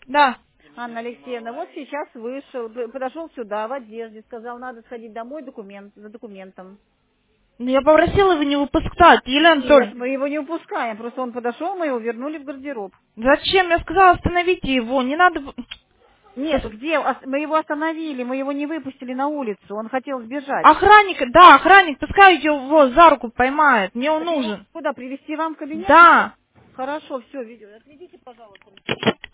Да. Анна Алексеевна, вот сейчас вышел, подошел сюда в одежде, сказал, надо сходить домой за документом. Ну, я попросила его не выпускать, Елена Нет, Анатольевна. мы его не упускаем, просто он подошел, мы его вернули в гардероб. Зачем? Я сказала, остановите его, не надо... Нет, где? Мы его остановили, мы его не выпустили на улицу, он хотел сбежать. Охранник, да, охранник, пускай его за руку поймает, мне он Так его нужен. куда, привести вам в кабинет? Да. Хорошо, все, видео. Отведите, пожалуйста.